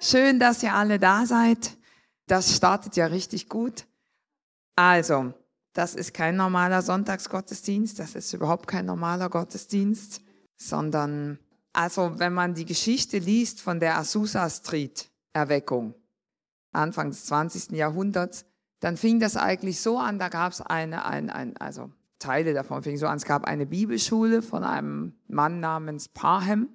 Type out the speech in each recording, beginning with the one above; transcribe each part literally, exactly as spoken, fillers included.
Schön, dass ihr alle da seid. Das startet ja richtig gut. Also, das ist kein normaler Sonntagsgottesdienst, das ist überhaupt kein normaler Gottesdienst, sondern, also wenn man die Geschichte liest von der Azusa Street Erweckung, Anfang des zwanzigsten Jahrhunderts, dann fing das eigentlich so an, da gab es eine, ein, ein, also Teile davon fing so an, es gab eine Bibelschule von einem Mann namens Parham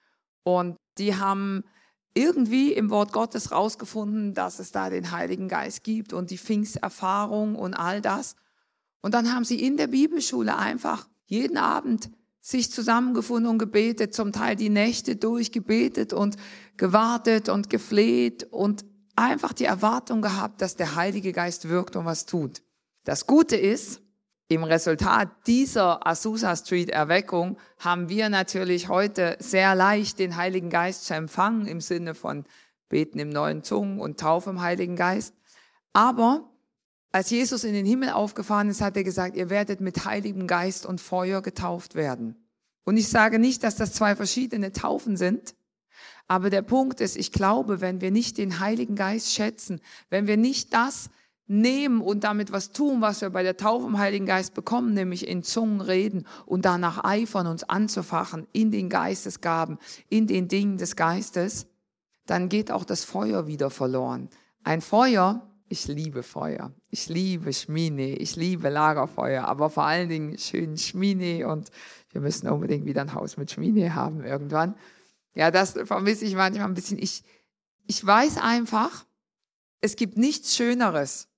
und die haben irgendwie im Wort Gottes rausgefunden, dass es da den Heiligen Geist gibt und die Pfingsterfahrung und all das. Und dann haben sie in der Bibelschule einfach jeden Abend sich zusammengefunden und gebetet, zum Teil die Nächte durchgebetet und gewartet und gefleht und einfach die Erwartung gehabt, dass der Heilige Geist wirkt und was tut. Das Gute ist, im Resultat dieser Azusa Street Erweckung haben wir natürlich heute sehr leicht den Heiligen Geist zu empfangen, im Sinne von Beten im neuen Zungen und Taufe im Heiligen Geist. Aber als Jesus in den Himmel aufgefahren ist, hat er gesagt, ihr werdet mit Heiligem Geist und Feuer getauft werden. Und ich sage nicht, dass das zwei verschiedene Taufen sind, aber der Punkt ist, ich glaube, wenn wir nicht den Heiligen Geist schätzen, wenn wir nicht das nehmen und damit was tun, was wir bei der Taufe im Heiligen Geist bekommen, nämlich in Zungen reden und danach eifern, uns anzufachen in den Geistesgaben, in den Dingen des Geistes, dann geht auch das Feuer wieder verloren. Ein Feuer, ich liebe Feuer, ich liebe Schmine, ich liebe Lagerfeuer, aber vor allen Dingen schön Schmine und wir müssen unbedingt wieder ein Haus mit Schmine haben irgendwann. Ja, das vermisse ich manchmal ein bisschen. Ich, ich weiß einfach, es gibt nichts Schöneres,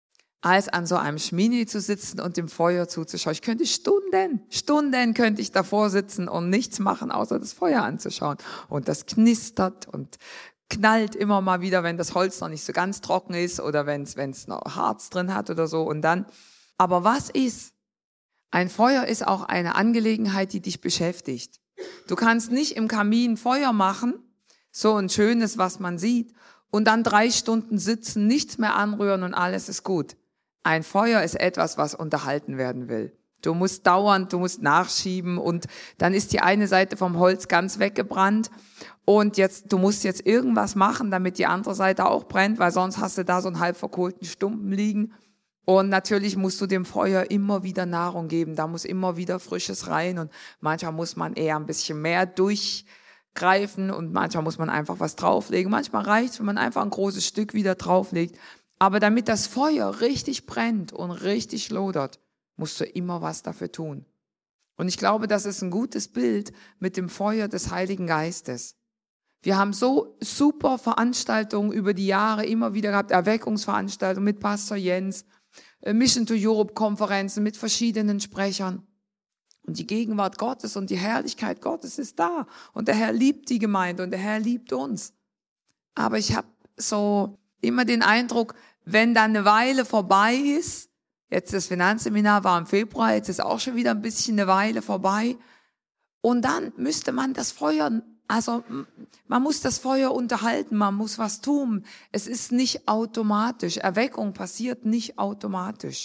als an so einem Schmini zu sitzen und dem Feuer zuzuschauen. Ich könnte Stunden, Stunden könnte ich davor sitzen und nichts machen, außer das Feuer anzuschauen. Und das knistert und knallt immer mal wieder, wenn das Holz noch nicht so ganz trocken ist oder wenn es, wenn es noch Harz drin hat oder so. Und dann, aber was ist? Ein Feuer ist auch eine Angelegenheit, die dich beschäftigt. Du kannst nicht im Kamin Feuer machen, so ein schönes, was man sieht, und dann drei Stunden sitzen, nichts mehr anrühren und alles ist gut. Ein Feuer ist etwas, was unterhalten werden will. Du musst dauernd, du musst nachschieben und dann ist die eine Seite vom Holz ganz weggebrannt und jetzt, du musst jetzt irgendwas machen, damit die andere Seite auch brennt, weil sonst hast du da so einen halb verkohlten Stumpen liegen. Und natürlich musst du dem Feuer immer wieder Nahrung geben, da muss immer wieder Frisches rein und manchmal muss man eher ein bisschen mehr durchgreifen und manchmal muss man einfach was drauflegen. Manchmal reicht es, wenn man einfach ein großes Stück wieder drauflegt. Aber damit das Feuer richtig brennt und richtig lodert, musst du immer was dafür tun. Und ich glaube, das ist ein gutes Bild mit dem Feuer des Heiligen Geistes. Wir haben so super Veranstaltungen über die Jahre immer wieder gehabt, Erweckungsveranstaltungen mit Pastor Jens, Mission to Europe Konferenzen mit verschiedenen Sprechern. Und die Gegenwart Gottes und die Herrlichkeit Gottes ist da. Und der Herr liebt die Gemeinde und der Herr liebt uns. Aber ich habe so immer den Eindruck, wenn dann eine Weile vorbei ist, jetzt das Finanzseminar war im Februar, jetzt ist auch schon wieder ein bisschen eine Weile vorbei, und dann müsste man das Feuer, also man muss das Feuer unterhalten, man muss was tun. Es ist nicht automatisch. Erweckung passiert nicht automatisch.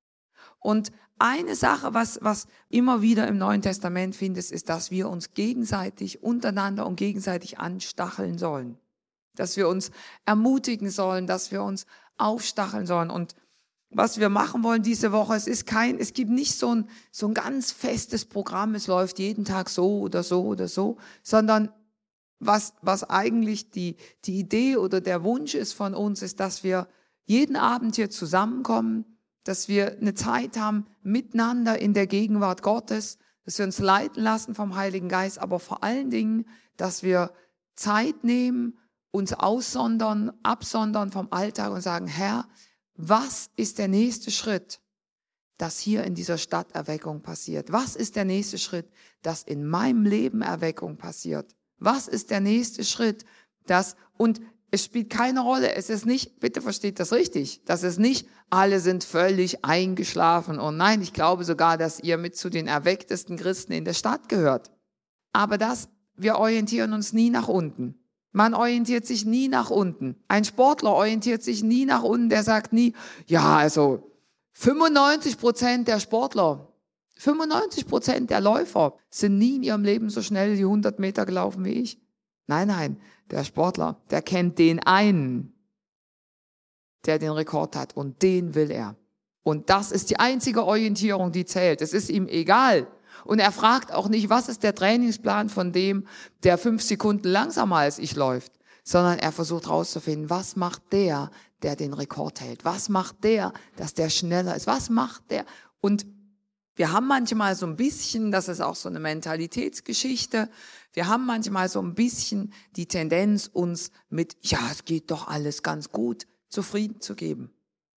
Und eine Sache, was, was immer wieder im Neuen Testament findest, ist, dass wir uns gegenseitig untereinander und gegenseitig anstacheln sollen. Dass wir uns ermutigen sollen, dass wir uns aufstacheln sollen. Und was wir machen wollen diese Woche, es ist kein, es gibt nicht so ein, so ein ganz festes Programm, es läuft jeden Tag so oder so oder so, sondern was, was eigentlich die, die Idee oder der Wunsch ist von uns, ist, dass wir jeden Abend hier zusammenkommen, dass wir eine Zeit haben miteinander in der Gegenwart Gottes, dass wir uns leiten lassen vom Heiligen Geist, aber vor allen Dingen, dass wir Zeit nehmen, uns aussondern, absondern vom Alltag und sagen, Herr, was ist der nächste Schritt, dass hier in dieser Stadt Erweckung passiert? Was ist der nächste Schritt, dass in meinem Leben Erweckung passiert? Was ist der nächste Schritt, dass, und es spielt keine Rolle, es ist nicht, bitte versteht das richtig, dass es nicht, alle sind völlig eingeschlafen und nein, ich glaube sogar, dass ihr mit zu den erwecktesten Christen in der Stadt gehört. Aber das, wir orientieren uns nie nach unten. Man orientiert sich nie nach unten. Ein Sportler orientiert sich nie nach unten, der sagt nie, ja, also fünfundneunzig Prozent der Sportler, fünfundneunzig Prozent der Läufer sind nie in ihrem Leben so schnell die hundert Meter gelaufen wie ich. Nein, nein, der Sportler, der kennt den einen, der den Rekord hat und den will er. Und das ist die einzige Orientierung, die zählt. Es ist ihm egal. Und er fragt auch nicht, was ist der Trainingsplan von dem, der fünf Sekunden langsamer als ich läuft, sondern er versucht herauszufinden, was macht der, der den Rekord hält? Was macht der, dass der schneller ist? Was macht der? Und wir haben manchmal so ein bisschen, das ist auch so eine Mentalitätsgeschichte, wir haben manchmal so ein bisschen die Tendenz, uns mit, ja, es geht doch alles ganz gut, zufrieden zu geben.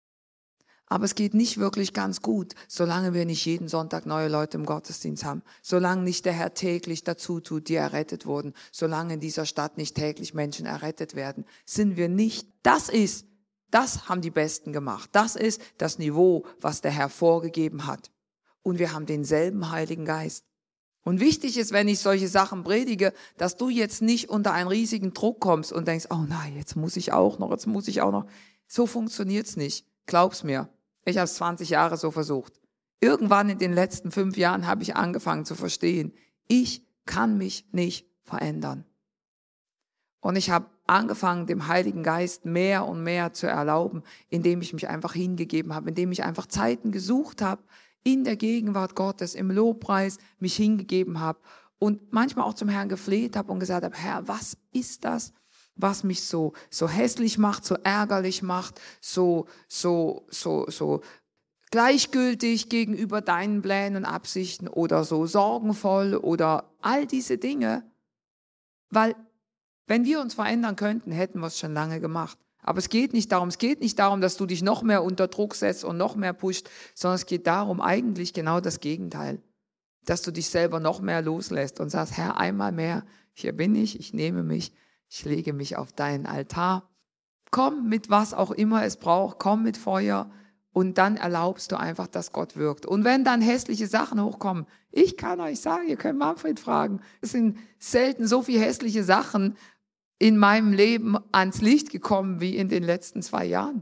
Aber es geht nicht wirklich ganz gut, solange wir nicht jeden Sonntag neue Leute im Gottesdienst haben, solange nicht der Herr täglich dazu tut, die errettet wurden, solange in dieser Stadt nicht täglich Menschen errettet werden, sind wir nicht, das ist, das haben die Besten gemacht, das ist das Niveau, was der Herr vorgegeben hat. Und wir haben denselben Heiligen Geist. Und wichtig ist, wenn ich solche Sachen predige, dass du jetzt nicht unter einen riesigen Druck kommst und denkst, oh nein, jetzt muss ich auch noch, jetzt muss ich auch noch. So funktioniert's nicht. Glaub's mir. Ich habe es zwanzig Jahre so versucht. Irgendwann in den letzten fünf Jahren habe ich angefangen zu verstehen, ich kann mich nicht verändern. Und ich habe angefangen, dem Heiligen Geist mehr und mehr zu erlauben, indem ich mich einfach hingegeben habe, indem ich einfach Zeiten gesucht habe, in der Gegenwart Gottes, im Lobpreis mich hingegeben habe und manchmal auch zum Herrn gefleht habe und gesagt habe, Herr, was ist das, was mich so so hässlich macht, so ärgerlich macht, so so so so gleichgültig gegenüber deinen Plänen und Absichten oder so sorgenvoll oder all diese Dinge, weil wenn wir uns verändern könnten, hätten wir es schon lange gemacht. Aber es geht nicht darum, es geht nicht darum, dass du dich noch mehr unter Druck setzt und noch mehr pusht, sondern es geht darum, eigentlich genau das Gegenteil, dass du dich selber noch mehr loslässt und sagst, Herr, einmal mehr, hier bin ich, ich nehme mich, ich lege mich auf deinen Altar. Komm mit was auch immer es braucht, komm mit Feuer und dann erlaubst du einfach, dass Gott wirkt. Und wenn dann hässliche Sachen hochkommen, ich kann euch sagen, ihr könnt Manfred fragen, es sind selten so viele hässliche Sachen in meinem Leben ans Licht gekommen wie in den letzten zwei Jahren.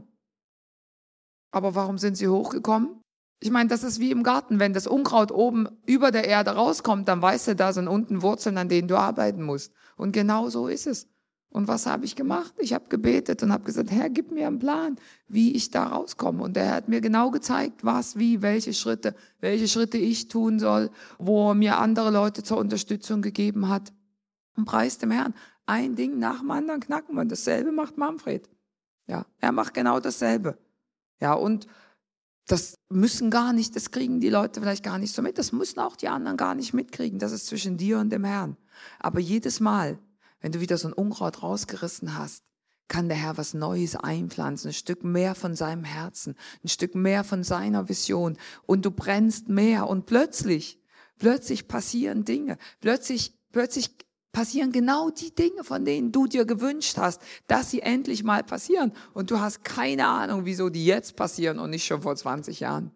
Aber warum sind sie hochgekommen? Ich meine, das ist wie im Garten. Wenn das Unkraut oben über der Erde rauskommt, dann weißt du, da sind unten Wurzeln, an denen du arbeiten musst. Und genau so ist es. Und was habe ich gemacht? Ich habe gebetet und habe gesagt, Herr, gib mir einen Plan, wie ich da rauskomme. Und er hat mir genau gezeigt, was, wie, welche Schritte, welche Schritte ich tun soll, wo er mir andere Leute zur Unterstützung gegeben hat. Und preis dem Herrn. Ein Ding nach dem anderen knacken wir. Und dasselbe macht Manfred. Ja, er macht genau dasselbe. Ja, und das müssen gar nicht, das kriegen die Leute vielleicht gar nicht so mit. Das müssen auch die anderen gar nicht mitkriegen. Das ist zwischen dir und dem Herrn. Aber jedes Mal, wenn du wieder so ein Unkraut rausgerissen hast, kann der Herr was Neues einpflanzen, ein Stück mehr von seinem Herzen, ein Stück mehr von seiner Vision. Und du brennst mehr und plötzlich, plötzlich passieren Dinge. Plötzlich, plötzlich passieren genau die Dinge, von denen du dir gewünscht hast, dass sie endlich mal passieren. Und du hast keine Ahnung, wieso die jetzt passieren und nicht schon vor zwanzig Jahren.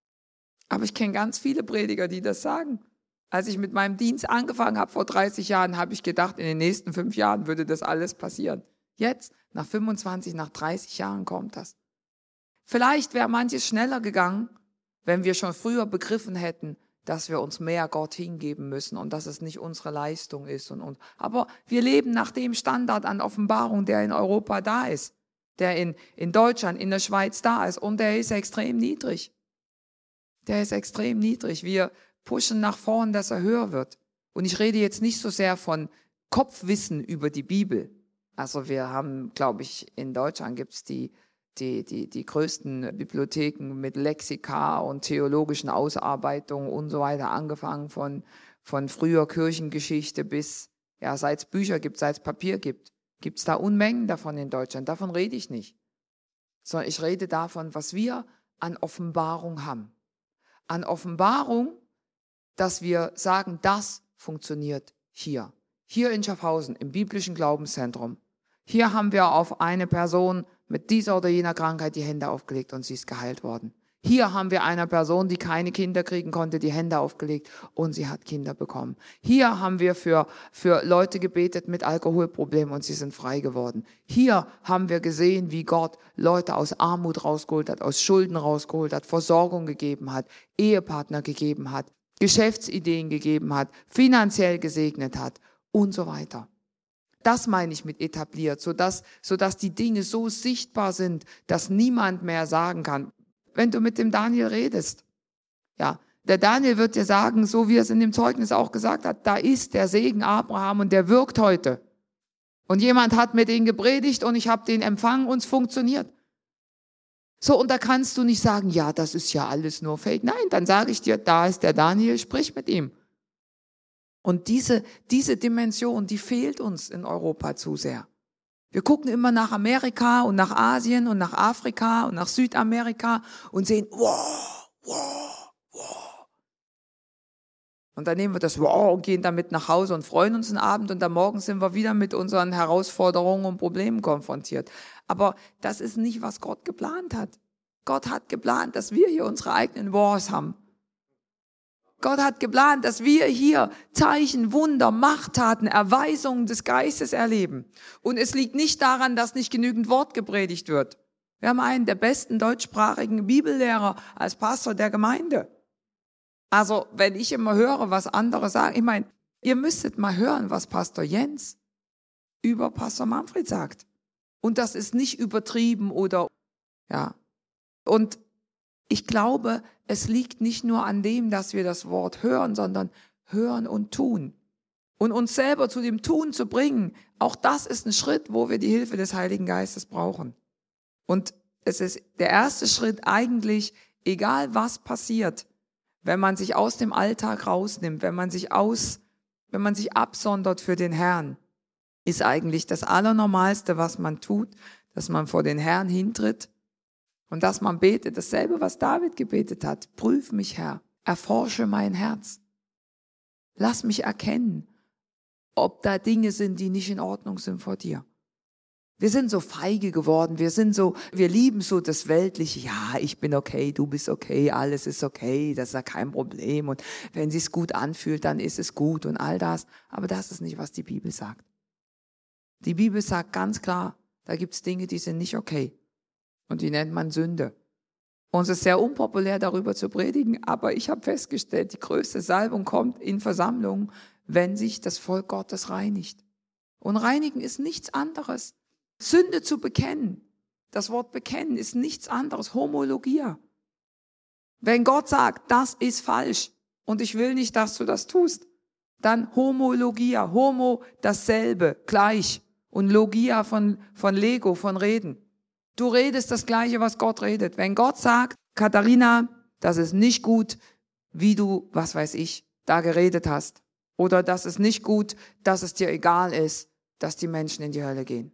Aber ich kenne ganz viele Prediger, die das sagen. Als ich mit meinem Dienst angefangen habe vor dreißig Jahren, habe ich gedacht, in den nächsten fünf Jahren würde das alles passieren. Jetzt, nach fünfundzwanzig, nach dreißig Jahren kommt das. Vielleicht wäre manches schneller gegangen, wenn wir schon früher begriffen hätten, dass wir uns mehr Gott hingeben müssen und dass es nicht unsere Leistung ist. Und, und. Aber wir leben nach dem Standard an Offenbarung, der in Europa da ist, der in, in Deutschland, in der Schweiz da ist und der ist extrem niedrig. Der ist extrem niedrig. Wir pushen nach vorn, dass er höher wird. Und ich rede jetzt nicht so sehr von Kopfwissen über die Bibel. Also wir haben, glaube ich, in Deutschland gibt es die Die, die, die größten Bibliotheken mit Lexika und theologischen Ausarbeitungen und so weiter, angefangen von, von früher Kirchengeschichte bis, ja, seit es Bücher gibt, seit es Papier gibt, gibt es da Unmengen davon in Deutschland. Davon rede ich nicht. Sondern ich rede davon, was wir an Offenbarung haben. An Offenbarung, dass wir sagen, das funktioniert hier. Hier in Schaffhausen, im biblischen Glaubenszentrum. Hier haben wir auf eine Person mit dieser oder jener Krankheit die Hände aufgelegt und sie ist geheilt worden. Hier haben wir einer Person, die keine Kinder kriegen konnte, die Hände aufgelegt und sie hat Kinder bekommen. Hier haben wir für, für Leute gebetet mit Alkoholproblemen und sie sind frei geworden. Hier haben wir gesehen, wie Gott Leute aus Armut rausgeholt hat, aus Schulden rausgeholt hat, Versorgung gegeben hat, Ehepartner gegeben hat, Geschäftsideen gegeben hat, finanziell gesegnet hat und so weiter. Das meine ich mit etabliert, sodass, sodass die Dinge so sichtbar sind, dass niemand mehr sagen kann. Wenn du mit dem Daniel redest, ja, der Daniel wird dir sagen, so wie er es in dem Zeugnis auch gesagt hat, da ist der Segen Abraham und der wirkt heute. Und jemand hat mir den gepredigt und ich habe den empfangen und es funktioniert. So, und da kannst du nicht sagen, ja, das ist ja alles nur Fake. Nein, dann sage ich dir, da ist der Daniel, sprich mit ihm. Und diese, diese Dimension, die fehlt uns in Europa zu sehr. Wir gucken immer nach Amerika und nach Asien und nach Afrika und nach Südamerika und sehen, wow, wow, wow. Und dann nehmen wir das wow und gehen damit nach Hause und freuen uns einen Abend und am Morgen sind wir wieder mit unseren Herausforderungen und Problemen konfrontiert. Aber das ist nicht, was Gott geplant hat. Gott hat geplant, dass wir hier unsere eigenen Wars haben. Gott hat geplant, dass wir hier Zeichen, Wunder, Machttaten, Erweisungen des Geistes erleben. Und es liegt nicht daran, dass nicht genügend Wort gepredigt wird. Wir haben einen der besten deutschsprachigen Bibellehrer als Pastor der Gemeinde. Also, wenn ich immer höre, was andere sagen, ich meine, ihr müsstet mal hören, was Pastor Jens über Pastor Manfred sagt. Und das ist nicht übertrieben oder, ja. Und ich glaube, es liegt nicht nur an dem, dass wir das Wort hören, sondern hören und tun. Und uns selber zu dem Tun zu bringen, auch das ist ein Schritt, wo wir die Hilfe des Heiligen Geistes brauchen. Und es ist der erste Schritt eigentlich, egal was passiert, wenn man sich aus dem Alltag rausnimmt, wenn man sich aus, wenn man sich absondert für den Herrn, ist eigentlich das Allernormalste, was man tut, dass man vor den Herrn hintritt und dass man betet, dasselbe, was David gebetet hat. Prüf mich, Herr, erforsche mein Herz. Lass mich erkennen, ob da Dinge sind, die nicht in Ordnung sind vor dir. Wir sind so feige geworden, wir sind so, wir lieben so das Weltliche. Ja, ich bin okay, du bist okay, alles ist okay, das ist ja kein Problem. Und wenn es sich gut anfühlt, dann ist es gut und all das. Aber das ist nicht, was die Bibel sagt. Die Bibel sagt ganz klar, da gibt es Dinge, die sind nicht okay. Und die nennt man Sünde. Und es ist sehr unpopulär, darüber zu predigen, aber ich habe festgestellt, die größte Salbung kommt in Versammlungen, wenn sich das Volk Gottes reinigt. Und reinigen ist nichts anderes. Sünde zu bekennen. Das Wort bekennen ist nichts anderes. Homologia. Wenn Gott sagt, das ist falsch und ich will nicht, dass du das tust, dann Homologia. Homo, dasselbe, gleich. Und Logia von, von Lego, von Reden. Du redest das Gleiche, was Gott redet. Wenn Gott sagt, Katharina, das ist nicht gut, wie du, was weiß ich, da geredet hast. Oder das ist nicht gut, dass es dir egal ist, dass die Menschen in die Hölle gehen.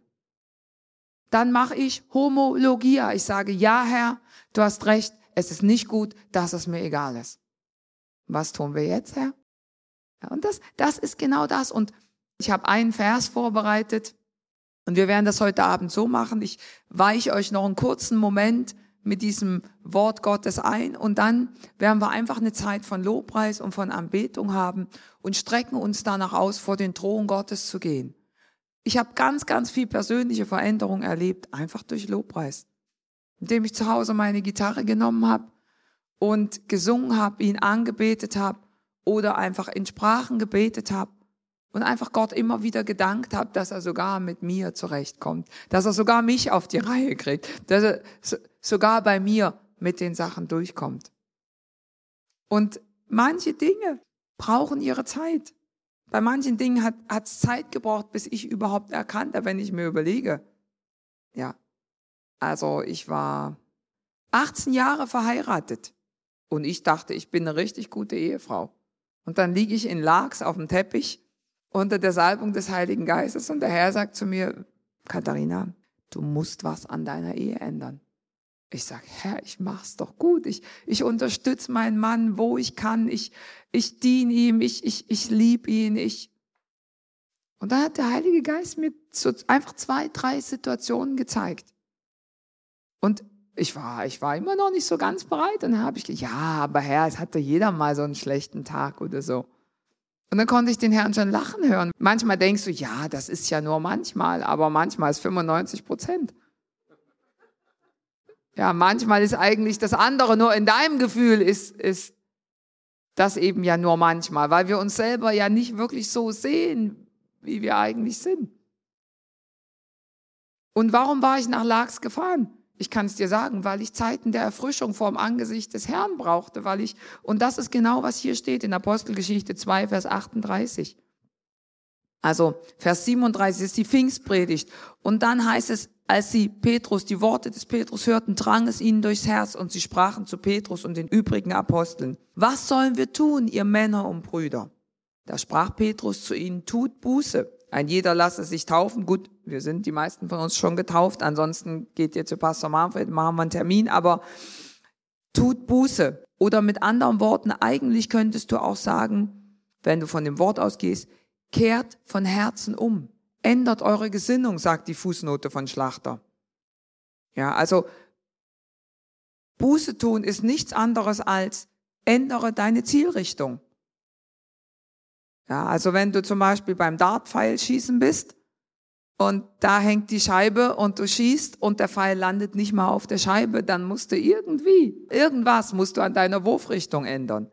Dann mache ich Homologia. Ich sage, ja Herr, du hast recht, es ist nicht gut, dass es mir egal ist. Was tun wir jetzt, Herr? Ja, und das, das ist genau das. Und ich habe einen Vers vorbereitet und wir werden das heute Abend so machen. Ich weiche euch noch einen kurzen Moment mit diesem Wort Gottes ein und dann werden wir einfach eine Zeit von Lobpreis und von Anbetung haben und strecken uns danach aus, vor den Thron Gottes zu gehen. Ich habe ganz, ganz viel persönliche Veränderung erlebt, einfach durch Lobpreis. Indem ich zu Hause meine Gitarre genommen habe und gesungen habe, ihn angebetet habe oder einfach in Sprachen gebetet habe und einfach Gott immer wieder gedankt habe, dass er sogar mit mir zurechtkommt, dass er sogar mich auf die Reihe kriegt, dass er so, sogar bei mir mit den Sachen durchkommt. Und manche Dinge brauchen ihre Zeit. Bei manchen Dingen hat es Zeit gebraucht, bis ich überhaupt erkannt habe, wenn ich mir überlege. Ja, also ich war achtzehn Jahre verheiratet und ich dachte, ich bin eine richtig gute Ehefrau. Und dann liege ich in Laax auf dem Teppich unter der Salbung des Heiligen Geistes und der Herr sagt zu mir, Katharina, du musst was an deiner Ehe ändern. Ich sage, Herr, ich mach's doch gut. Ich, ich unterstütze meinen Mann, wo ich kann. Ich, ich diene ihm, ich, ich, ich liebe ihn. Ich. Und dann hat der Heilige Geist mir so einfach zwei, drei Situationen gezeigt. Und ich war, ich war immer noch nicht so ganz bereit. Und dann habe ich gesagt, ja, aber Herr, es hatte jeder mal so einen schlechten Tag oder so. Und dann konnte ich den Herrn schon lachen hören. Manchmal denkst du, ja, das ist ja nur manchmal, aber manchmal ist fünfundneunzig Prozent. Ja, manchmal ist eigentlich das andere nur in deinem Gefühl ist, ist das eben ja nur manchmal, weil wir uns selber ja nicht wirklich so sehen, wie wir eigentlich sind. Und warum war ich nach Laax gefahren? Ich kann es dir sagen, weil ich Zeiten der Erfrischung vor dem Angesicht des Herrn brauchte, weil ich, und das ist genau, was hier steht in Apostelgeschichte zwei, Vers achtunddreißig. Also Vers siebenunddreißig ist die Pfingstpredigt. Und dann heißt es, als sie Petrus, die Worte des Petrus hörten, drang es ihnen durchs Herz und sie sprachen zu Petrus und den übrigen Aposteln: Was sollen wir tun, ihr Männer und Brüder? Da sprach Petrus zu ihnen: Tut Buße. Ein jeder lasse sich taufen. Gut, wir sind die meisten von uns schon getauft. Ansonsten geht ihr zu Pastor Manfred, machen wir einen Termin. Aber tut Buße. Oder mit anderen Worten, eigentlich könntest du auch sagen, wenn du von dem Wort ausgehst, kehrt von Herzen um. Ändert eure Gesinnung, sagt die Fußnote von Schlachter. Ja, also Buße tun ist nichts anderes als ändere deine Zielrichtung. Ja, also wenn du zum Beispiel beim Dartpfeil schießen bist und da hängt die Scheibe und du schießt und der Pfeil landet nicht mal auf der Scheibe, dann musst du irgendwie, irgendwas musst du an deiner Wurfrichtung ändern,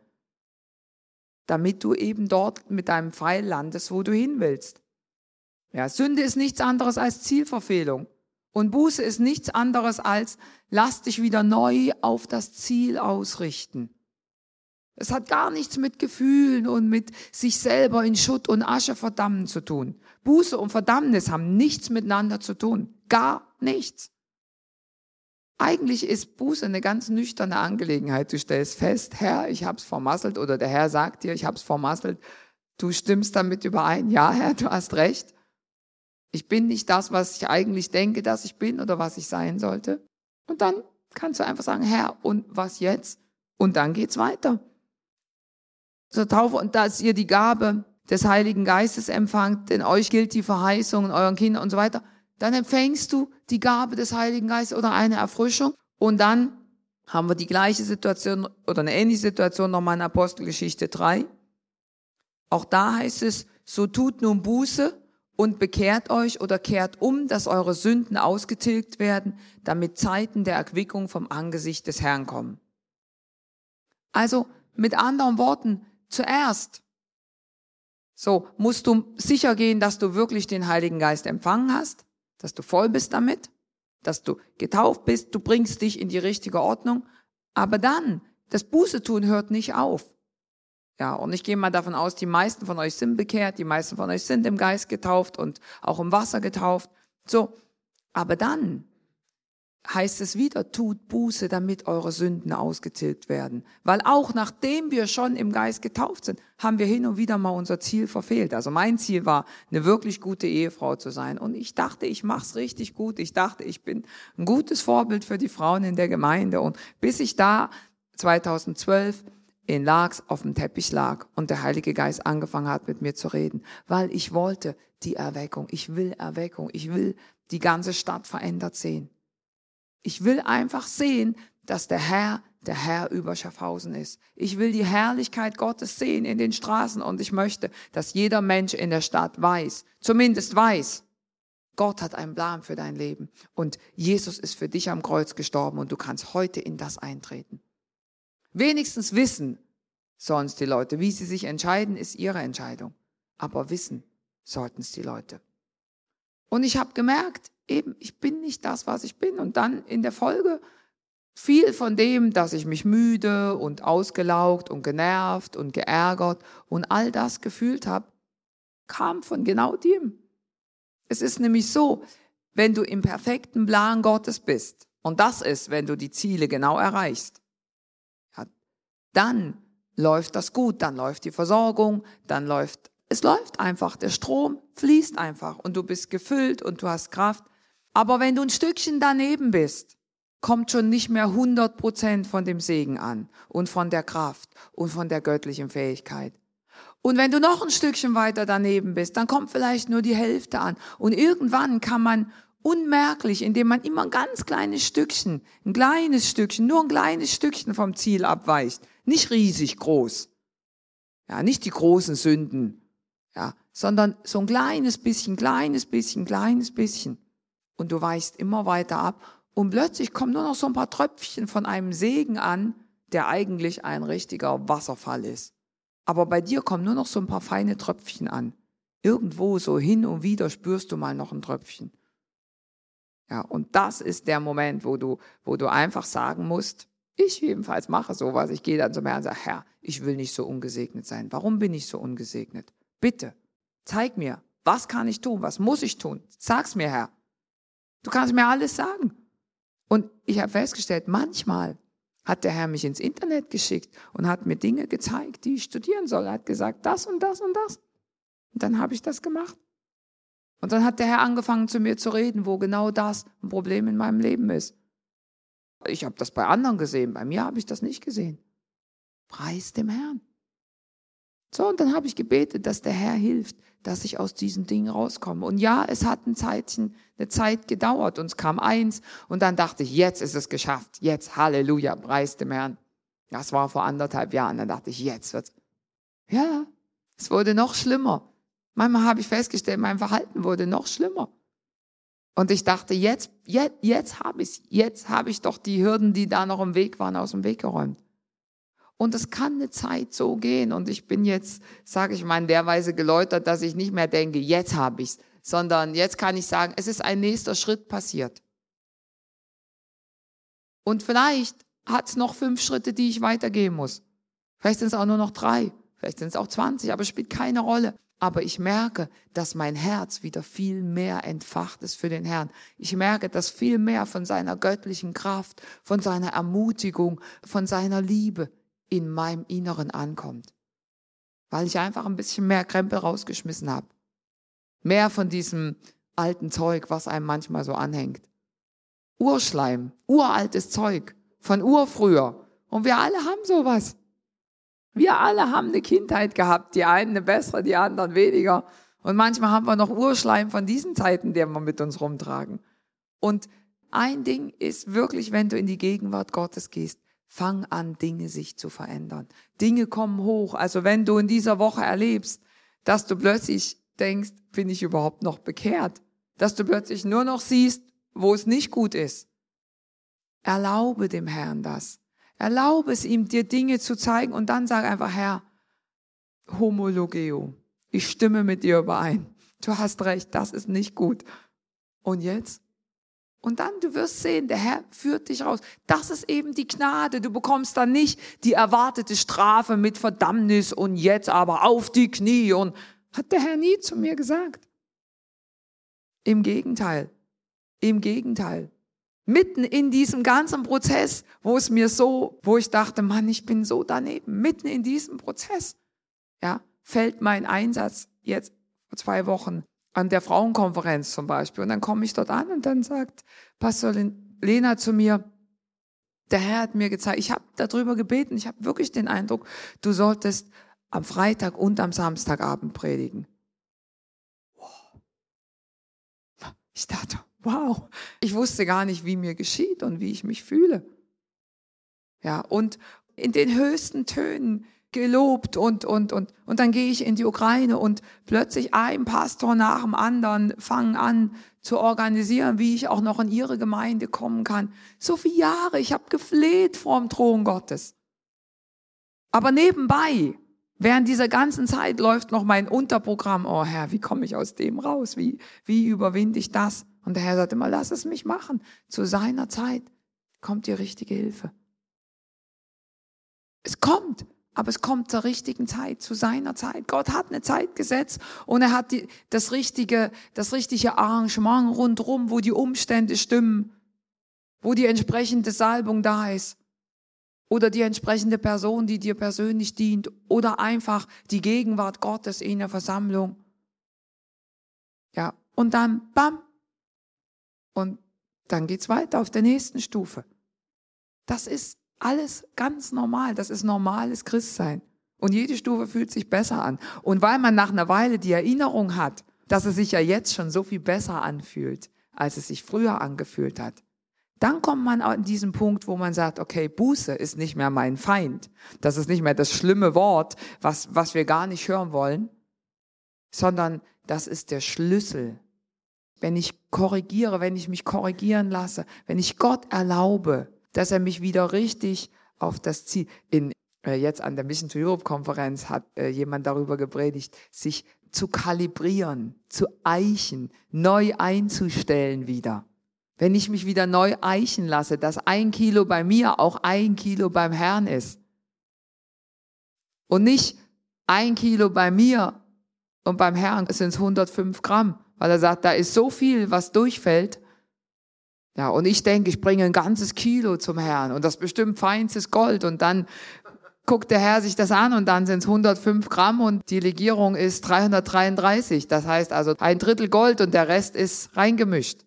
damit du eben dort mit deinem Pfeil landest, wo du hin willst. Ja, Sünde ist nichts anderes als Zielverfehlung. Und Buße ist nichts anderes als, lass dich wieder neu auf das Ziel ausrichten. Es hat gar nichts mit Gefühlen und mit sich selber in Schutt und Asche verdammen zu tun. Buße und Verdammnis haben nichts miteinander zu tun. Gar nichts. Eigentlich ist Buße eine ganz nüchterne Angelegenheit. Du stellst fest, Herr, ich hab's vermasselt, oder der Herr sagt dir, ich hab's vermasselt. Du stimmst damit überein. Ja, Herr, du hast recht. Ich bin nicht das, was ich eigentlich denke, dass ich bin oder was ich sein sollte. Und dann kannst du einfach sagen, Herr, und was jetzt? Und dann geht's weiter. Zur Taufe, und dass ihr die Gabe des Heiligen Geistes empfangt, denn euch gilt die Verheißung in euren Kindern und so weiter, dann empfängst du die Gabe des Heiligen Geistes oder eine Erfrischung. Und dann haben wir die gleiche Situation oder eine ähnliche Situation nochmal in Apostelgeschichte drei. Auch da heißt es, so tut nun Buße und bekehrt euch oder kehrt um, dass eure Sünden ausgetilgt werden, damit Zeiten der Erquickung vom Angesicht des Herrn kommen. Also mit anderen Worten, zuerst so musst du sicher gehen, dass du wirklich den Heiligen Geist empfangen hast, dass du voll bist damit, dass du getauft bist, du bringst dich in die richtige Ordnung. Aber dann, das Buße tun hört nicht auf. Ja, und ich gehe mal davon aus, die meisten von euch sind bekehrt, die meisten von euch sind im Geist getauft und auch im Wasser getauft. So, aber dann heißt es wieder, tut Buße, damit eure Sünden ausgetilgt werden. Weil auch nachdem wir schon im Geist getauft sind, haben wir hin und wieder mal unser Ziel verfehlt. Also mein Ziel war, eine wirklich gute Ehefrau zu sein. Und ich dachte, ich mach's richtig gut. Ich dachte, ich bin ein gutes Vorbild für die Frauen in der Gemeinde. Und bis ich da zweitausendzwölf in Laax auf dem Teppich lag und der Heilige Geist angefangen hat, mit mir zu reden, weil ich wollte die Erweckung. Ich will Erweckung. Ich will die ganze Stadt verändert sehen. Ich will einfach sehen, dass der Herr, der Herr über Schaffhausen ist. Ich will die Herrlichkeit Gottes sehen in den Straßen und ich möchte, dass jeder Mensch in der Stadt weiß, zumindest weiß, Gott hat einen Plan für dein Leben und Jesus ist für dich am Kreuz gestorben und du kannst heute in das eintreten. Wenigstens wissen sollen es die Leute. Wie sie sich entscheiden, ist ihre Entscheidung. Aber wissen sollten es die Leute. Und ich habe gemerkt, eben, ich bin nicht das, was ich bin. Und dann in der Folge viel von dem, dass ich mich müde und ausgelaugt und genervt und geärgert und all das gefühlt habe, kam von genau dem. Es ist nämlich so, wenn du im perfekten Plan Gottes bist, und das ist, wenn du die Ziele genau erreichst, ja, dann läuft das gut, dann läuft die Versorgung, dann läuft, es läuft einfach, der Strom fließt einfach und du bist gefüllt und du hast Kraft. Aber wenn du ein Stückchen daneben bist, kommt schon nicht mehr hundert Prozent von dem Segen an und von der Kraft und von der göttlichen Fähigkeit. Und wenn du noch ein Stückchen weiter daneben bist, dann kommt vielleicht nur die Hälfte an. Und irgendwann kann man unmerklich, indem man immer ein ganz kleines Stückchen, ein kleines Stückchen, nur ein kleines Stückchen vom Ziel abweicht, nicht riesig groß, ja, nicht die großen Sünden, ja, sondern so ein kleines bisschen, kleines bisschen, kleines bisschen. Und du weichst immer weiter ab und plötzlich kommen nur noch so ein paar Tröpfchen von einem Segen an, der eigentlich ein richtiger Wasserfall ist. Aber bei dir kommen nur noch so ein paar feine Tröpfchen an. Irgendwo so hin und wieder spürst du mal noch ein Tröpfchen. Ja, und das ist der Moment, wo du, wo du einfach sagen musst, ich jedenfalls mache sowas, ich gehe dann zum Herrn und sage, Herr, ich will nicht so ungesegnet sein. Warum bin ich so ungesegnet? Bitte, zeig mir, was kann ich tun, was muss ich tun? Sag's mir, Herr. Du kannst mir alles sagen. Und ich habe festgestellt, manchmal hat der Herr mich ins Internet geschickt und hat mir Dinge gezeigt, die ich studieren soll. Er hat gesagt, das und das und das. Und dann habe ich das gemacht. Und dann hat der Herr angefangen zu mir zu reden, wo genau das ein Problem in meinem Leben ist. Ich habe das bei anderen gesehen, bei mir habe ich das nicht gesehen. Preis dem Herrn. So, und dann habe ich gebetet, dass der Herr hilft, dass ich aus diesen Dingen rauskomme. Und ja, es hat ein Zeitchen, eine Zeit gedauert und es kam eins und dann dachte ich, jetzt ist es geschafft, jetzt, Halleluja, preis dem Herrn. Das war vor anderthalb Jahren, dann dachte ich, jetzt wird's. Ja, es wurde noch schlimmer. Manchmal habe ich festgestellt, mein Verhalten wurde noch schlimmer. Und ich dachte, jetzt, jetzt, jetzt habe ich jetzt habe ich doch die Hürden, die da noch im Weg waren, aus dem Weg geräumt. Und es kann eine Zeit so gehen. Und ich bin jetzt, sage ich mal, in der Weise geläutert, dass ich nicht mehr denke, jetzt habe ich's, sondern jetzt kann ich sagen, es ist ein nächster Schritt passiert. Und vielleicht hat es noch fünf Schritte, die ich weitergehen muss. Vielleicht sind es auch nur noch drei, vielleicht sind es auch zwanzig, aber es spielt keine Rolle. Aber ich merke, dass mein Herz wieder viel mehr entfacht ist für den Herrn. Ich merke, dass viel mehr von seiner göttlichen Kraft, von seiner Ermutigung, von seiner Liebe in meinem Inneren ankommt. Weil ich einfach ein bisschen mehr Krempel rausgeschmissen habe. Mehr von diesem alten Zeug, was einem manchmal so anhängt. Urschleim, uraltes Zeug, von urfrüher. Und wir alle haben sowas. Wir alle haben eine Kindheit gehabt, die einen eine bessere, die anderen weniger. Und manchmal haben wir noch Urschleim von diesen Zeiten, die wir mit uns rumtragen. Und ein Ding ist wirklich, wenn du in die Gegenwart Gottes gehst, fang an, Dinge sich zu verändern. Dinge kommen hoch. Also wenn du in dieser Woche erlebst, dass du plötzlich denkst, bin ich überhaupt noch bekehrt? Dass du plötzlich nur noch siehst, wo es nicht gut ist. Erlaube dem Herrn das. Erlaube es ihm, dir Dinge zu zeigen und dann sag einfach, Herr, homologeo, ich stimme mit dir überein. Du hast recht, das ist nicht gut. Und jetzt? Und dann, du wirst sehen, der Herr führt dich raus. Das ist eben die Gnade. Du bekommst dann nicht die erwartete Strafe mit Verdammnis und jetzt aber auf die Knie. Und hat der Herr nie zu mir gesagt. Im Gegenteil, im Gegenteil. Mitten in diesem ganzen Prozess, wo es mir so, wo ich dachte, Mann, ich bin so daneben, mitten in diesem Prozess, ja, fällt mein Einsatz jetzt vor zwei Wochen an der Frauenkonferenz zum Beispiel. Und dann komme ich dort an und dann sagt Pastor Lena zu mir, der Herr hat mir gezeigt, ich habe darüber gebeten, ich habe wirklich den Eindruck, du solltest am Freitag und am Samstagabend predigen. Ich dachte, wow, ich wusste gar nicht, wie mir geschieht und wie ich mich fühle. Ja, und in den höchsten Tönen gelobt und, und, und, und dann gehe ich in die Ukraine und plötzlich ein Pastor nach dem anderen fangen an zu organisieren, wie ich auch noch in ihre Gemeinde kommen kann. So viele Jahre, ich habe gefleht vor dem Thron Gottes. Aber nebenbei, während dieser ganzen Zeit läuft noch mein Unterprogramm. Oh Herr, wie komme ich aus dem raus? Wie, wie überwinde ich das? Und der Herr sagt immer, lass es mich machen. Zu seiner Zeit kommt die richtige Hilfe. Es kommt, aber es kommt zur richtigen Zeit, zu seiner Zeit. Gott hat eine Zeit gesetzt und er hat die, das richtige, das richtige Arrangement rundherum, wo die Umstände stimmen, wo die entsprechende Salbung da ist. Oder die entsprechende Person, die dir persönlich dient. Oder einfach die Gegenwart Gottes in der Versammlung. Ja, und dann, bam. Und dann geht's weiter auf der nächsten Stufe. Das ist alles ganz normal. Das ist normales Christsein. Und jede Stufe fühlt sich besser an. Und weil man nach einer Weile die Erinnerung hat, dass es sich ja jetzt schon so viel besser anfühlt, als es sich früher angefühlt hat, dann kommt man an diesen Punkt, wo man sagt, okay, Buße ist nicht mehr mein Feind. Das ist nicht mehr das schlimme Wort, was, was wir gar nicht hören wollen, sondern das ist der Schlüssel. Wenn ich korrigiere, wenn ich mich korrigieren lasse, wenn ich Gott erlaube, dass er mich wieder richtig auf das Ziel, in, äh, jetzt an der Mission to Europe Konferenz hat äh, jemand darüber gepredigt, sich zu kalibrieren, zu eichen, neu einzustellen wieder. Wenn ich mich wieder neu eichen lasse, dass ein Kilo bei mir auch ein Kilo beim Herrn ist. Und nicht ein Kilo bei mir und beim Herrn sind es hundertfünf Gramm, weil er sagt, da ist so viel, was durchfällt. Ja, und ich denke, ich bringe ein ganzes Kilo zum Herrn und das ist bestimmt feinstes Gold. Und dann guckt der Herr sich das an und dann sind es hundertfünf Gramm und die Legierung ist dreihundertdreiunddreißig. Das heißt also ein Drittel Gold und der Rest ist reingemischt.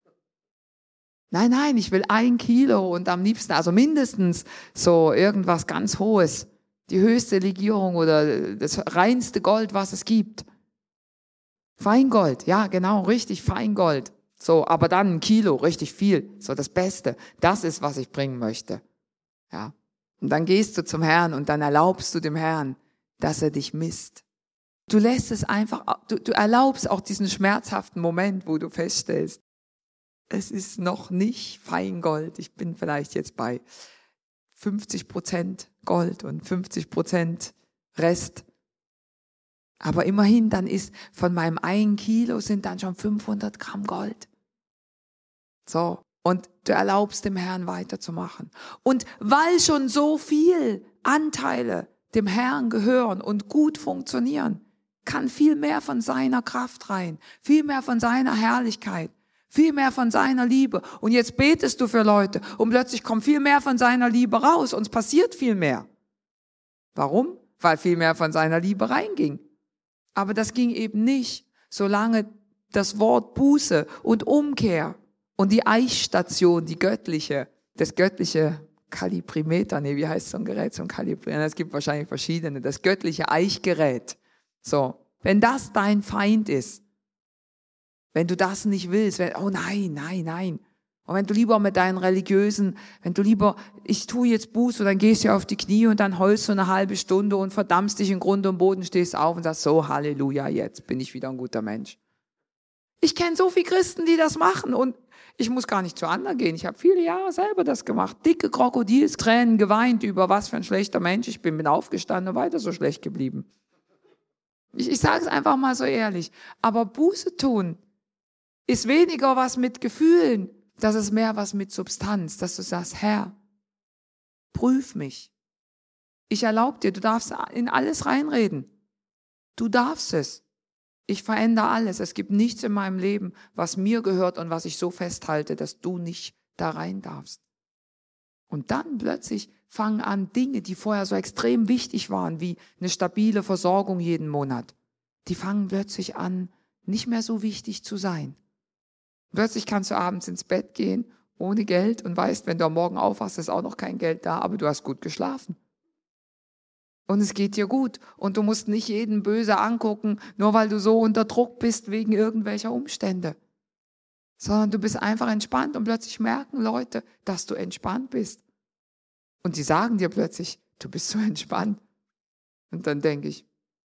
Nein, nein, ich will ein Kilo und am liebsten, also mindestens so irgendwas ganz Hohes. Die höchste Legierung oder das reinste Gold, was es gibt. Feingold, ja genau, richtig Feingold. So, aber dann ein Kilo, richtig viel, so das Beste. Das ist, was ich bringen möchte. Ja. Und dann gehst du zum Herrn und dann erlaubst du dem Herrn, dass er dich misst. Du lässt es einfach, du, du erlaubst auch diesen schmerzhaften Moment, wo du feststellst, es ist noch nicht Feingold. Ich bin vielleicht jetzt bei fünfzig Prozent Gold und fünfzig Prozent Rest. Aber immerhin, dann ist von meinem einen Kilo sind dann schon fünfhundert Gramm Gold. So. Und du erlaubst dem Herrn weiterzumachen. Und weil schon so viel Anteile dem Herrn gehören und gut funktionieren, kann viel mehr von seiner Kraft rein, viel mehr von seiner Herrlichkeit, viel mehr von seiner Liebe. Und jetzt betest du für Leute und plötzlich kommt viel mehr von seiner Liebe raus und es passiert viel mehr. Warum? Weil viel mehr von seiner Liebe reinging. Aber das ging eben nicht, solange das Wort Buße und Umkehr und die Eichstation, die göttliche, das göttliche Kalibrimeter, nee, wie heißt so ein Gerät zum Kalibrieren? Es gibt wahrscheinlich verschiedene, das göttliche Eichgerät. So, wenn das dein Feind ist, wenn du das nicht willst, wenn, oh nein, nein, nein. Und wenn du lieber mit deinen religiösen, wenn du lieber, ich tue jetzt Buße, dann gehst du auf die Knie und dann heulst du eine halbe Stunde und verdammst dich in Grund und Boden, stehst auf und sagst so, Halleluja, jetzt bin ich wieder ein guter Mensch. Ich kenne so viele Christen, die das machen und ich muss gar nicht zu anderen gehen. Ich habe viele Jahre selber das gemacht. Dicke Krokodilstränen geweint über was für ein schlechter Mensch ich bin, bin aufgestanden und weiter so schlecht geblieben. Ich, ich sage es einfach mal so ehrlich. Aber Buße tun ist weniger was mit Gefühlen, das ist mehr was mit Substanz, dass du sagst, Herr, prüf mich. Ich erlaube dir, du darfst in alles reinreden. Du darfst es. Ich verändere alles. Es gibt nichts in meinem Leben, was mir gehört und was ich so festhalte, dass du nicht da rein darfst. Und dann plötzlich fangen an Dinge, die vorher so extrem wichtig waren, wie eine stabile Versorgung jeden Monat. Die fangen plötzlich an, nicht mehr so wichtig zu sein. Plötzlich kannst du abends ins Bett gehen, ohne Geld und weißt, wenn du am Morgen aufwachst, ist auch noch kein Geld da, aber du hast gut geschlafen. Und es geht dir gut. Und du musst nicht jeden böse angucken, nur weil du so unter Druck bist wegen irgendwelcher Umstände. Sondern du bist einfach entspannt und plötzlich merken Leute, dass du entspannt bist. Und die sagen dir plötzlich, du bist so entspannt. Und dann denke ich,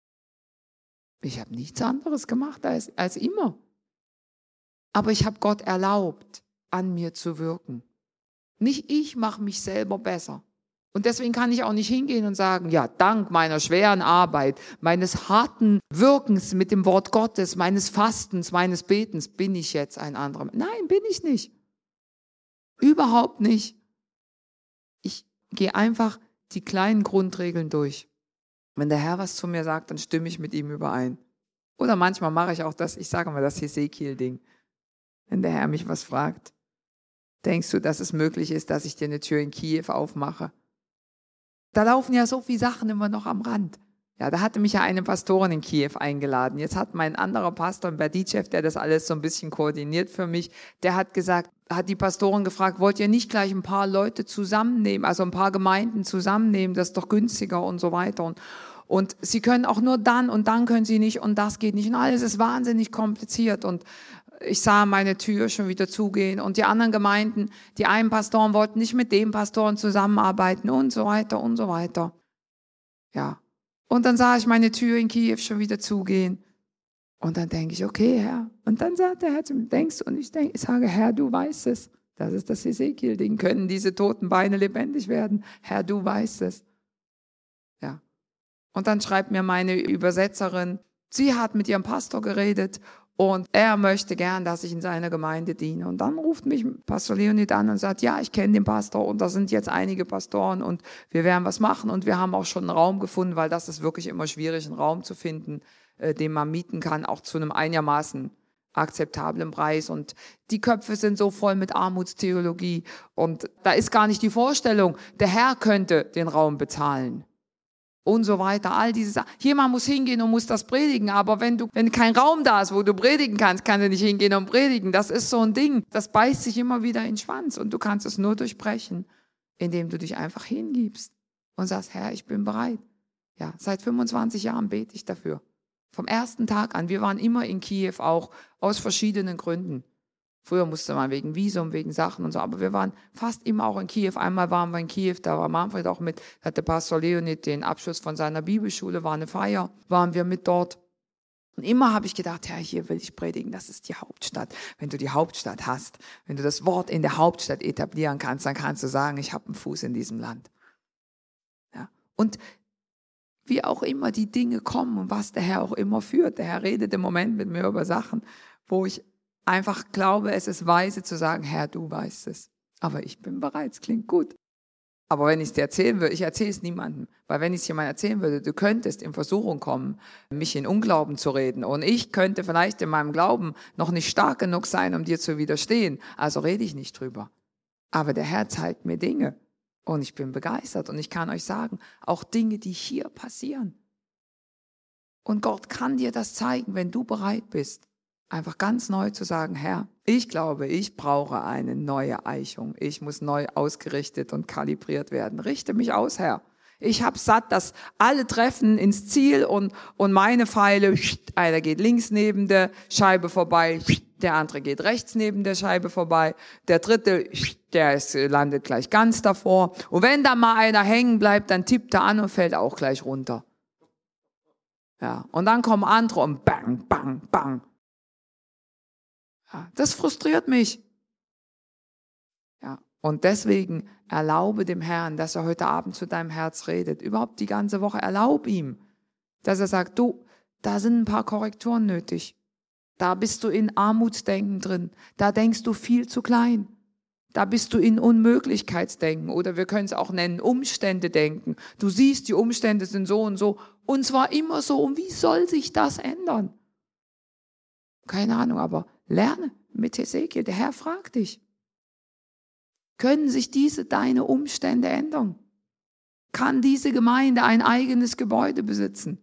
ich habe nichts anderes gemacht als, als immer. Aber ich habe Gott erlaubt, an mir zu wirken. Nicht ich mache mich selber besser. Und deswegen kann ich auch nicht hingehen und sagen, ja, dank meiner schweren Arbeit, meines harten Wirkens mit dem Wort Gottes, meines Fastens, meines Betens, bin ich jetzt ein anderer. Nein, bin ich nicht. Überhaupt nicht. Ich gehe einfach die kleinen Grundregeln durch. Wenn der Herr was zu mir sagt, dann stimme ich mit ihm überein. Oder manchmal mache ich auch das, ich sage mal das Hesekiel-Ding. Wenn der Herr mich was fragt, denkst du, dass es möglich ist, dass ich dir eine Tür in Kiew aufmache? Da laufen ja so viele Sachen immer noch am Rand. Ja, da hatte mich ja eine Pastorin in Kiew eingeladen. Jetzt hat mein anderer Pastor, Berditschew, der das alles so ein bisschen koordiniert für mich, der hat gesagt, hat die Pastorin gefragt, wollt ihr nicht gleich ein paar Leute zusammennehmen, also ein paar Gemeinden zusammennehmen, das ist doch günstiger und so weiter. Und, und sie können auch nur dann und dann können sie nicht und das geht nicht. Und alles ist wahnsinnig kompliziert und ich sah meine Tür schon wieder zugehen und die anderen Gemeinden, die einen Pastoren wollten nicht mit dem Pastoren zusammenarbeiten und so weiter und so weiter. Ja. Und dann sah ich meine Tür in Kiew schon wieder zugehen. Und dann denke ich, okay, Herr. Und dann sagt der Herr zu mir, denkst du? Und ich, denke, ich sage, Herr, du weißt es. Das ist das Hesekiel-Ding. Können diese toten Beine lebendig werden? Herr, du weißt es. Ja. Und dann schreibt mir meine Übersetzerin, sie hat mit ihrem Pastor geredet. Und er möchte gern, dass ich in seiner Gemeinde diene. Und dann ruft mich Pastor Leonid an und sagt, ja, ich kenne den Pastor und da sind jetzt einige Pastoren und wir werden was machen. Und wir haben auch schon einen Raum gefunden, weil das ist wirklich immer schwierig, einen Raum zu finden, äh, den man mieten kann, auch zu einem einigermaßen akzeptablen Preis. Und die Köpfe sind so voll mit Armutstheologie. Und da ist gar nicht die Vorstellung, der Herr könnte den Raum bezahlen. Und so weiter, all diese Sachen. Jemand muss hingehen und muss das predigen, aber wenn du, wenn kein Raum da ist, wo du predigen kannst, kannst du nicht hingehen und predigen. Das ist so ein Ding, das beißt sich immer wieder in den Schwanz und du kannst es nur durchbrechen, indem du dich einfach hingibst und sagst, Herr, ich bin bereit. Ja, seit fünfundzwanzig Jahren bete ich dafür. Vom ersten Tag an. Wir waren immer in Kiew auch aus verschiedenen Gründen. Früher musste man wegen Visum, wegen Sachen und so, aber wir waren fast immer auch in Kiew. Einmal waren wir in Kiew, da war Manfred auch mit, da hatte Pastor Leonid den Abschluss von seiner Bibelschule, war eine Feier, waren wir mit dort. Und immer habe ich gedacht, ja, hier will ich predigen, das ist die Hauptstadt. Wenn du die Hauptstadt hast, wenn du das Wort in der Hauptstadt etablieren kannst, dann kannst du sagen, ich habe einen Fuß in diesem Land. Ja. Und wie auch immer die Dinge kommen und was der Herr auch immer führt, der Herr redet im Moment mit mir über Sachen, wo ich einfach glaube, es ist weise zu sagen, Herr, du weißt es. Aber ich bin bereit, es klingt gut. Aber wenn ich es dir erzählen würde, ich erzähle es niemandem. Weil wenn ich es jemandem erzählen würde, du könntest in Versuchung kommen, mich in Unglauben zu reden. Und ich könnte vielleicht in meinem Glauben noch nicht stark genug sein, um dir zu widerstehen. Also rede ich nicht drüber. Aber der Herr zeigt mir Dinge. Und ich bin begeistert. Und ich kann euch sagen, auch Dinge, die hier passieren. Und Gott kann dir das zeigen, wenn du bereit bist. Einfach ganz neu zu sagen, Herr, ich glaube, ich brauche eine neue Eichung. Ich muss neu ausgerichtet und kalibriert werden. Richte mich aus, Herr. Ich habe satt, dass alle treffen ins Ziel und, und meine Pfeile, einer geht links neben der Scheibe vorbei, der andere geht rechts neben der Scheibe vorbei, der dritte, der ist, landet gleich ganz davor. Und wenn da mal einer hängen bleibt, dann tippt er an und fällt auch gleich runter. Ja, und dann kommen andere und bang, bang, bang. Ja, das frustriert mich. Ja, und deswegen erlaube dem Herrn, dass er heute Abend zu deinem Herz redet. Überhaupt die ganze Woche, erlaub ihm, dass er sagt, du, da sind ein paar Korrekturen nötig. Da bist du in Armutsdenken drin. Da denkst du viel zu klein. Da bist du in Unmöglichkeitsdenken oder wir können es auch nennen, Umstände denken. Du siehst, die Umstände sind so und so und zwar immer so. Und wie soll sich das ändern? Keine Ahnung, aber lerne mit Hesekiel. Der Herr fragt dich. Können sich diese deine Umstände ändern? Kann diese Gemeinde ein eigenes Gebäude besitzen?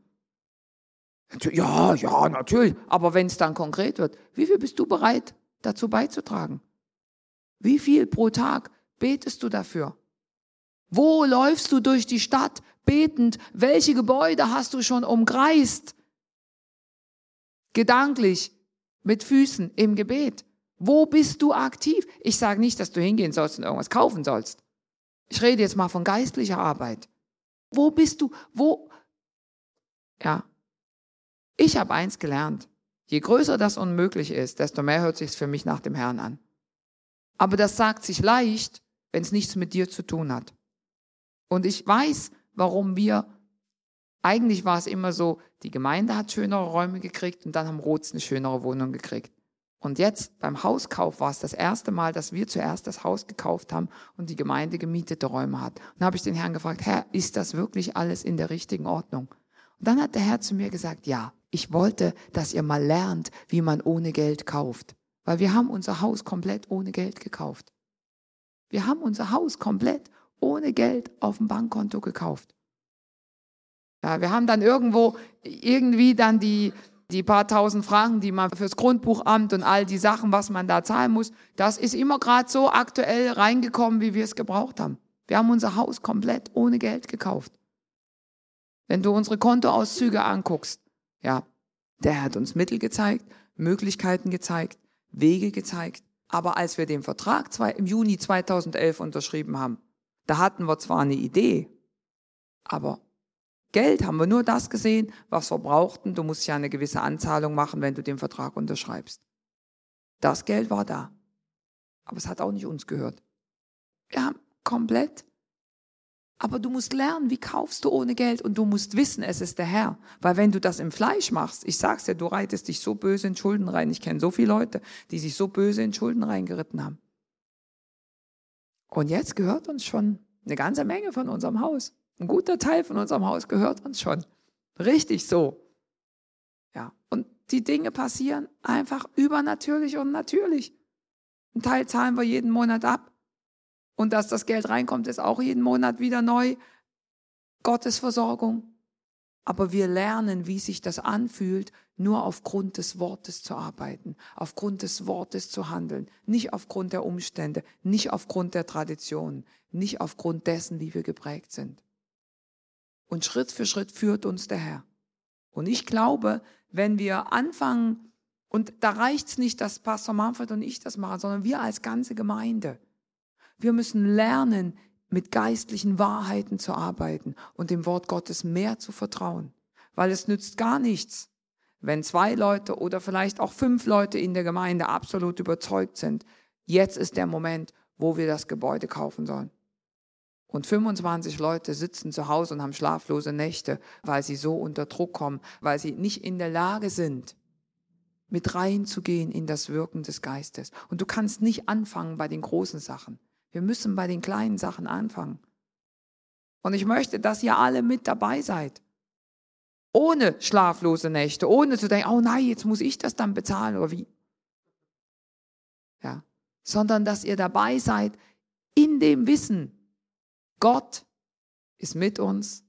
Ja, ja, natürlich. Aber wenn es dann konkret wird, wie viel bist du bereit, dazu beizutragen? Wie viel pro Tag betest du dafür? Wo läufst du durch die Stadt betend? Welche Gebäude hast du schon umkreist? Gedanklich, mit Füßen im Gebet. Wo bist du aktiv? Ich sage nicht, dass du hingehen sollst und irgendwas kaufen sollst. Ich rede jetzt mal von geistlicher Arbeit. Wo bist du? Wo? Ja. Ich habe eins gelernt. Je größer das unmöglich ist, desto mehr hört sich's für mich nach dem Herrn an. Aber das sagt sich leicht, wenn es nichts mit dir zu tun hat. Und ich weiß, warum wir, eigentlich war es immer so, die Gemeinde hat schönere Räume gekriegt und dann haben Roths eine schönere Wohnung gekriegt. Und jetzt beim Hauskauf war es das erste Mal, dass wir zuerst das Haus gekauft haben und die Gemeinde gemietete Räume hat. Und da habe ich den Herrn gefragt, Herr, ist das wirklich alles in der richtigen Ordnung? Und dann hat der Herr zu mir gesagt, ja, ich wollte, dass ihr mal lernt, wie man ohne Geld kauft. Weil wir haben unser Haus komplett ohne Geld gekauft. Wir haben unser Haus komplett ohne Geld auf dem Bankkonto gekauft. Ja, wir haben dann irgendwo irgendwie dann die, die paar tausend Franken, die man fürs Grundbuchamt und all die Sachen, was man da zahlen muss, das ist immer gerade so aktuell reingekommen, wie wir es gebraucht haben. Wir haben unser Haus komplett ohne Geld gekauft. Wenn du unsere Kontoauszüge anguckst, ja, der hat uns Mittel gezeigt, Möglichkeiten gezeigt, Wege gezeigt. Aber als wir den Vertrag zwei, im Juni zweitausendelf unterschrieben haben, da hatten wir zwar eine Idee, aber Geld haben wir nur das gesehen, was wir brauchten. Du musst ja eine gewisse Anzahlung machen, wenn du den Vertrag unterschreibst. Das Geld war da. Aber es hat auch nicht uns gehört. Wir haben komplett Aber du musst lernen, wie kaufst du ohne Geld und du musst wissen, es ist der Herr. Weil wenn du das im Fleisch machst, ich sag's dir, du reitest dich so böse in Schulden rein. Ich kenne so viele Leute, die sich so böse in Schulden reingeritten haben. Und jetzt gehört uns schon eine ganze Menge von unserem Haus. Ein guter Teil von unserem Haus gehört uns schon. Richtig so. Ja. Und die Dinge passieren einfach übernatürlich und natürlich. Ein Teil zahlen wir jeden Monat ab. Und dass das Geld reinkommt, ist auch jeden Monat wieder neu. Gottes Versorgung. Aber wir lernen, wie sich das anfühlt, nur aufgrund des Wortes zu arbeiten, aufgrund des Wortes zu handeln, nicht aufgrund der Umstände, nicht aufgrund der Traditionen, nicht aufgrund dessen, wie wir geprägt sind. Und Schritt für Schritt führt uns der Herr. Und ich glaube, wenn wir anfangen, und da reicht es nicht, dass Pastor Manfred und ich das machen, sondern wir als ganze Gemeinde. Wir müssen lernen, mit geistlichen Wahrheiten zu arbeiten und dem Wort Gottes mehr zu vertrauen. Weil es nützt gar nichts, wenn zwei Leute oder vielleicht auch fünf Leute in der Gemeinde absolut überzeugt sind, jetzt ist der Moment, wo wir das Gebäude kaufen sollen. Und fünfundzwanzig Leute sitzen zu Hause und haben schlaflose Nächte, weil sie so unter Druck kommen, weil sie nicht in der Lage sind, mit reinzugehen in das Wirken des Geistes. Und du kannst nicht anfangen bei den großen Sachen. Wir müssen bei den kleinen Sachen anfangen. Und ich möchte, dass ihr alle mit dabei seid. Ohne schlaflose Nächte, ohne zu denken, oh nein, jetzt muss ich das dann bezahlen oder wie. Ja. Sondern, dass ihr dabei seid in dem Wissen, Gott ist mit uns.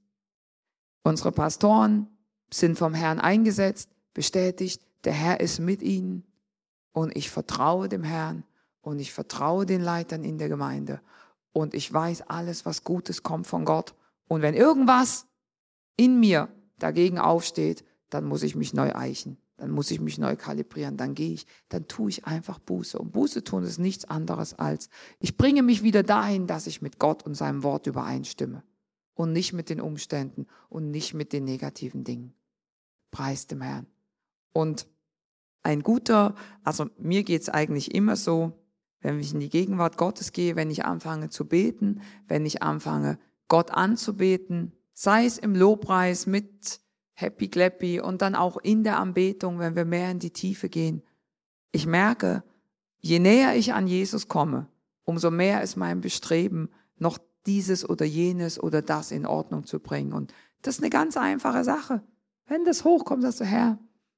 Unsere Pastoren sind vom Herrn eingesetzt, bestätigt, der Herr ist mit ihnen. Und ich vertraue dem Herrn. Und ich vertraue den Leitern in der Gemeinde. Und ich weiß, alles, was Gutes kommt von Gott. Und wenn irgendwas in mir dagegen aufsteht, dann muss ich mich neu eichen. Dann muss ich mich neu kalibrieren. Dann gehe ich, dann tue ich einfach Buße. Und Buße tun ist nichts anderes als, ich bringe mich wieder dahin, dass ich mit Gott und seinem Wort übereinstimme. Und nicht mit den Umständen und nicht mit den negativen Dingen. Preis dem Herrn. Und ein guter, also mir geht es eigentlich immer so, wenn ich in die Gegenwart Gottes gehe, wenn ich anfange zu beten, wenn ich anfange, Gott anzubeten, sei es im Lobpreis mit Happy Clappy und dann auch in der Anbetung, wenn wir mehr in die Tiefe gehen. Ich merke, je näher ich an Jesus komme, umso mehr ist mein Bestreben, noch dieses oder jenes oder das in Ordnung zu bringen. Und das ist eine ganz einfache Sache. Wenn das hochkommt, sagst du, Herr,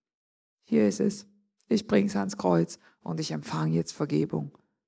hier ist es. Ich bringe es ans Kreuz und ich empfange jetzt Vergebung.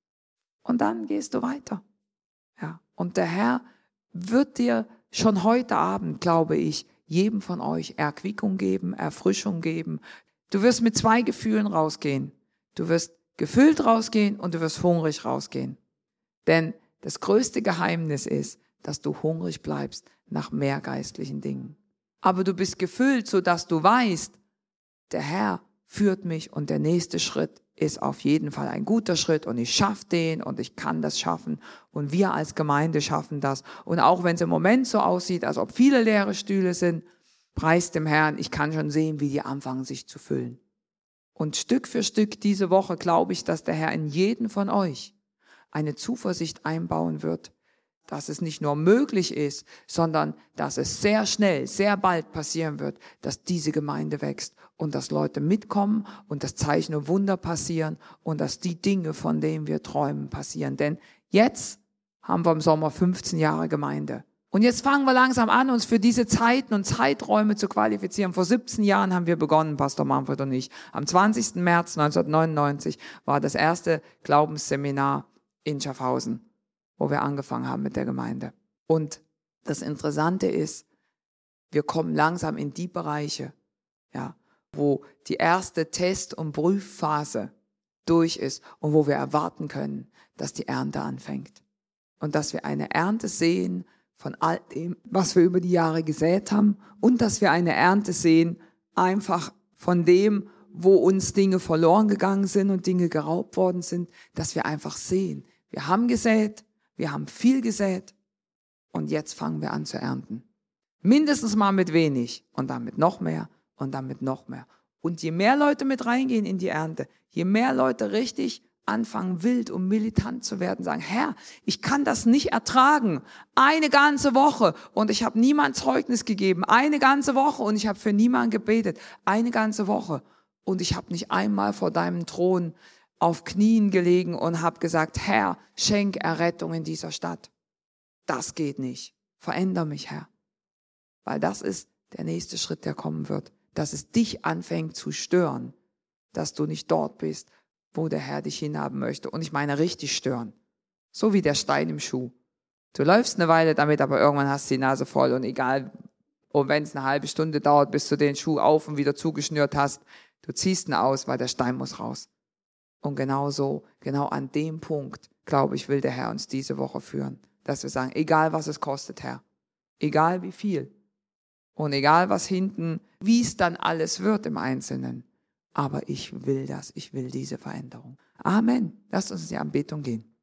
Und dann gehst du weiter. Ja. Und der Herr wird dir schon heute Abend, glaube ich, jedem von euch Erquickung geben, Erfrischung geben. Du wirst mit zwei Gefühlen rausgehen. Du wirst gefüllt rausgehen und du wirst hungrig rausgehen. Denn das größte Geheimnis ist, dass du hungrig bleibst nach mehr geistlichen Dingen. Aber du bist gefüllt, sodass du weißt, der Herr führt mich und der nächste Schritt ist auf jeden Fall ein guter Schritt und ich schaffe den und ich kann das schaffen und wir als Gemeinde schaffen das. Und auch wenn es im Moment so aussieht, als ob viele leere Stühle sind, preis dem Herrn, ich kann schon sehen, wie die anfangen sich zu füllen. Und Stück für Stück diese Woche glaube ich, dass der Herr in jeden von euch eine Zuversicht einbauen wird, dass es nicht nur möglich ist, sondern dass es sehr schnell, sehr bald passieren wird, dass diese Gemeinde wächst und dass Leute mitkommen und dass Zeichen und Wunder passieren und dass die Dinge, von denen wir träumen, passieren. Denn jetzt haben wir im Sommer fünfzehn Jahre Gemeinde. Und jetzt fangen wir langsam an, uns für diese Zeiten und Zeiträume zu qualifizieren. Vor siebzehn Jahren haben wir begonnen, Pastor Manfred und ich. Am zwanzigsten März neunzehnhundertneunundneunzig war das erste Glaubensseminar in Schaffhausen, wo wir angefangen haben mit der Gemeinde. Und das Interessante ist, wir kommen langsam in die Bereiche, ja, wo die erste Test- und Prüfphase durch ist und wo wir erwarten können, dass die Ernte anfängt. Und dass wir eine Ernte sehen von all dem, was wir über die Jahre gesät haben und dass wir eine Ernte sehen einfach von dem, wo uns Dinge verloren gegangen sind und Dinge geraubt worden sind, dass wir einfach sehen, wir haben gesät, wir haben viel gesät und jetzt fangen wir an zu ernten. Mindestens mal mit wenig und dann mit noch mehr und dann mit noch mehr. Und je mehr Leute mit reingehen in die Ernte, je mehr Leute richtig anfangen, wild und militant zu werden, sagen, Herr, ich kann das nicht ertragen. Eine ganze Woche und ich habe niemand Zeugnis gegeben. Eine ganze Woche und ich habe für niemanden gebetet. Eine ganze Woche und ich habe nicht einmal vor deinem Thron auf Knien gelegen und habe gesagt, Herr, schenk Errettung in dieser Stadt. Das geht nicht. Veränder mich, Herr. Weil das ist der nächste Schritt, der kommen wird. Dass es dich anfängt zu stören, dass du nicht dort bist, wo der Herr dich hinhaben möchte. Und ich meine richtig stören. So wie der Stein im Schuh. Du läufst eine Weile damit, aber irgendwann hast du die Nase voll und egal, und wenn es eine halbe Stunde dauert, bis du den Schuh auf und wieder zugeschnürt hast, du ziehst ihn aus, weil der Stein muss raus. Und genau so, genau an dem Punkt, glaube ich, will der Herr uns diese Woche führen. Dass wir sagen, egal was es kostet, Herr. Egal wie viel. Und egal was hinten, wie es dann alles wird im Einzelnen. Aber ich will das, ich will diese Veränderung. Amen. Lasst uns in die Anbetung gehen.